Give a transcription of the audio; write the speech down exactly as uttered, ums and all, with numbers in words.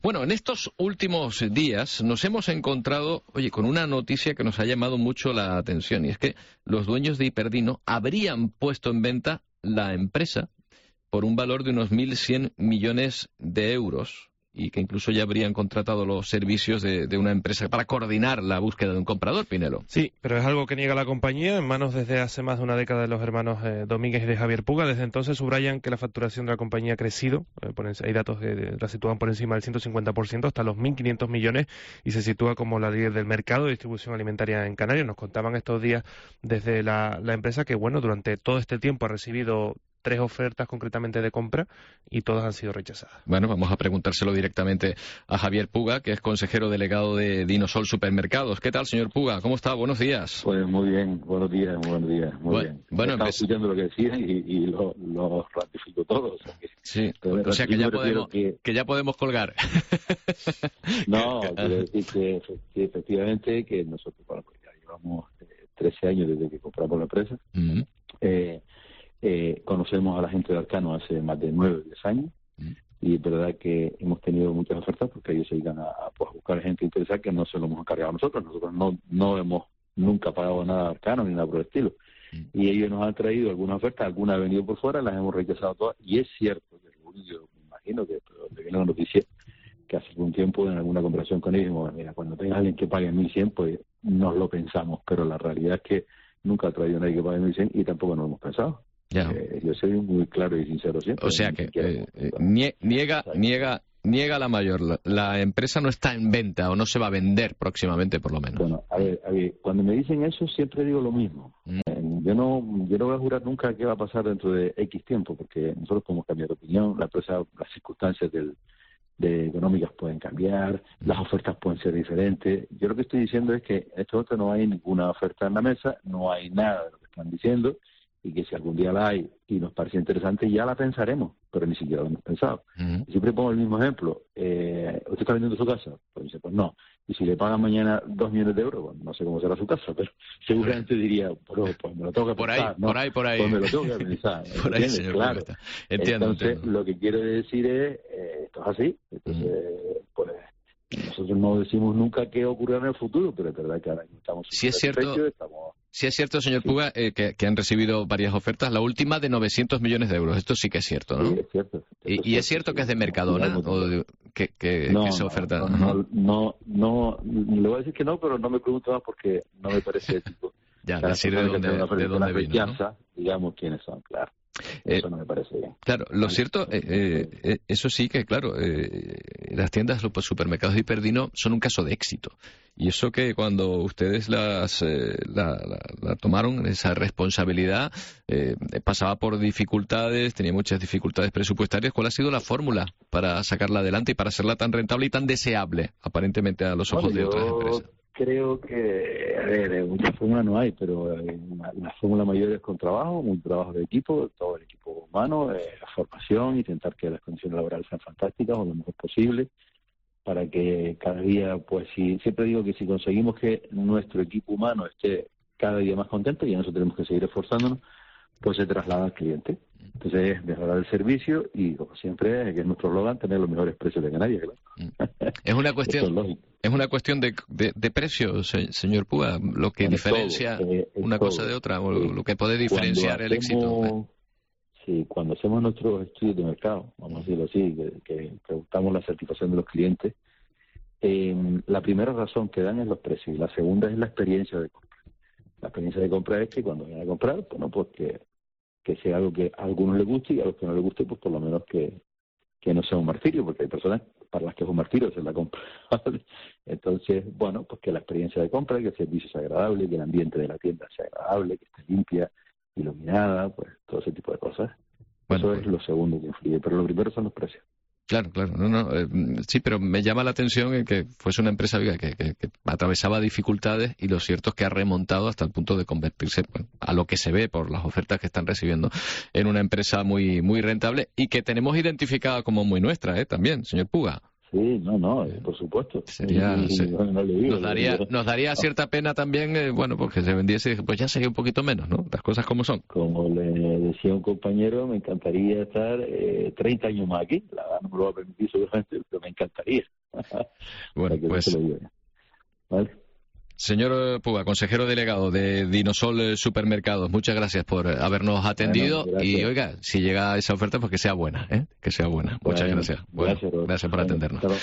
Bueno, en estos últimos días nos hemos encontrado, oye, con una noticia que nos ha llamado mucho la atención, y es que los dueños de Hiperdino habrían puesto en venta la empresa por un valor de unos mil cien millones de euros, y que incluso ya habrían contratado los servicios de, de una empresa para coordinar la búsqueda de un comprador, Pinelo. Sí, pero es algo que niega la compañía, en manos desde hace más de una década de los hermanos eh, Domínguez y de Javier Puga. Desde entonces subrayan que la facturación de la compañía ha crecido, eh, por, hay datos que la sitúan por encima del ciento cincuenta por ciento, hasta los mil quinientos millones, y se sitúa como la líder del mercado de distribución alimentaria en Canarias. Nos contaban estos días desde la, la empresa que, bueno, durante todo este tiempo ha recibido tres ofertas concretamente de compra y todas han sido rechazadas. Bueno, vamos a preguntárselo directamente a Javier Puga, que es consejero delegado de Dinosol Supermercados. ¿Qué tal, señor Puga? ¿Cómo está? Buenos días. Pues muy bien, buenos días, buenos días, muy bueno, bien. Bueno, Estaba empe... escuchando lo que decían y, y lo, lo ratifico todo. O sea que, sí, o sea que ya, podemos, que... que ya podemos colgar. No, quiero decir que, que efectivamente que nosotros, bueno, pues ya llevamos eh, trece años desde que compramos la empresa. Uh-huh. eh, Eh, conocemos a la gente de Arcano hace más de nueve o diez años mm. y es verdad que hemos tenido muchas ofertas porque ellos se dedican a, a pues, buscar gente interesada que no se lo hemos encargado nosotros. Nosotros no no hemos nunca pagado nada a Arcano ni nada por el estilo. Mm. Y ellos nos han traído algunas ofertas, algunas han venido por fuera, las hemos rechazado todas. Y es cierto que yo me imagino que donde viene la noticia que hace algún tiempo en alguna conversación con ellos, bueno, mira, cuando tenga alguien que pague mil cien, pues nos lo pensamos. Pero la realidad es que nunca ha traído nadie que pague mil cien y tampoco nos lo hemos pensado. Ya. Eh, yo soy muy claro y sincero siempre. O sea que eh, eh, niega, niega, niega la mayor. La, la empresa no está en venta o no se va a vender próximamente, por lo menos. Bueno, a ver, a ver, cuando me dicen eso siempre digo lo mismo. Mm. Eh, yo no, yo no voy a jurar nunca qué va a pasar dentro de X tiempo, porque nosotros podemos cambiar de opinión. La empresa, las circunstancias del, de económicas pueden cambiar, mm. las ofertas pueden ser diferentes. Yo lo que estoy diciendo es que en este momento no hay ninguna oferta en la mesa, no hay nada de lo que están diciendo. Y que si algún día la hay y nos parece interesante, ya la pensaremos, pero ni siquiera la hemos pensado. Uh-huh. Siempre pongo el mismo ejemplo. Eh, ¿Usted está vendiendo su casa? Pues dice, pues no. Y si le pagan mañana dos millones de euros, bueno, no sé cómo será su casa, pero seguramente diría, pues, pues me lo tengo que por pensar. Ahí, ¿no? Por ahí, por ahí. Pues me lo tengo que pensar. Por ahí, señor, claro. Entiendo, Entonces, entiendo. lo que quiero decir es, eh, esto es así. Entonces, uh-huh. pues nosotros no decimos nunca qué ocurrirá en el futuro, pero es verdad que ahora estamos sí es cierto estamos... Sí es cierto, señor sí. Puga, eh, que, que han recibido varias ofertas, la última de novecientos millones de euros. Esto sí que es cierto, ¿no? Sí, es cierto. ¿Y, es y es cierto sí, que es de Mercadona no, o de, que, que, no, que esa no, oferta? No, no, no, no, le voy a decir que no, pero no me pregunto más porque no me parece ético. Ya, decir de dónde, de dónde vino, ¿no? Digamos quiénes son, claro. Eso eh, no me parece bien. Claro, lo cierto, eh, eh, eso sí que, claro, eh, las tiendas, los supermercados de Hiperdino son un caso de éxito. Y eso que cuando ustedes las eh, la, la, la tomaron, esa responsabilidad, eh, pasaba por dificultades, tenía muchas dificultades presupuestarias. ¿Cuál ha sido la fórmula para sacarla adelante y para hacerla tan rentable y tan deseable, aparentemente, a los ojos bueno, de otras empresas? Creo que, a ver, muchas fórmulas no hay, pero eh, la, la fórmula mayor es con trabajo, mucho trabajo de equipo, todo el equipo humano, eh, la formación, intentar que las condiciones laborales sean fantásticas o lo mejor posible, para que cada día, pues si siempre digo que si conseguimos que nuestro equipo humano esté cada día más contento, y en eso tenemos que seguir esforzándonos, pues se traslada al cliente. Entonces es mejorar el servicio y, como siempre, que es nuestro eslogan, tener los mejores precios de Canarias, claro. Es una cuestión, es, es una cuestión de, de, de precio, se, señor Puga, lo que es diferencia todo, eh, una todo. cosa de otra, o sí. lo que puede diferenciar el hacemos, éxito. Sí, cuando hacemos nuestros estudios de mercado, vamos a decirlo así, que, que preguntamos la satisfacción de los clientes, eh, la primera razón que dan es los precios y la segunda es la experiencia de compra. La experiencia de compra es que cuando vienen a comprar, bueno, pues que, que sea algo que a algunos les guste y a los que no les guste, pues por lo menos que, que no sea un martirio, porque hay personas para las que es un martirio hacer la compra. Entonces, bueno, pues que la experiencia de compra, que el servicio sea agradable, que el ambiente de la tienda sea agradable, que esté limpia, iluminada, pues todo ese tipo de cosas. Bueno, Eso pues... es lo segundo que influye, pero lo primero son los precios. Claro, claro. No, no, eh, sí, pero me llama la atención en que fuese una empresa que, que, que atravesaba dificultades y lo cierto es que ha remontado hasta el punto de convertirse, bueno, a lo que se ve por las ofertas que están recibiendo, en una empresa muy muy rentable y que tenemos identificada como muy nuestra, ¿eh? También, señor Puga. Sí, no, no, por supuesto. Sería, y, se, no, no le digo, nos daría, nos daría cierta pena también, eh, bueno, porque se vendiese, pues ya sería un poquito menos, ¿no? Las cosas como son. Como le decía un compañero, me encantaría estar eh, treinta años más aquí. La verdad no me lo va a permitir seguramente, pero me encantaría. Bueno, pues... ¿Vale? Señor Puga, consejero delegado de Dinosol Supermercados, muchas gracias por habernos atendido. Bueno, y oiga, si llega esa oferta, pues que sea buena, ¿eh? Que sea buena. Muchas bueno, gracias. Bueno, gracias, gracias por atendernos.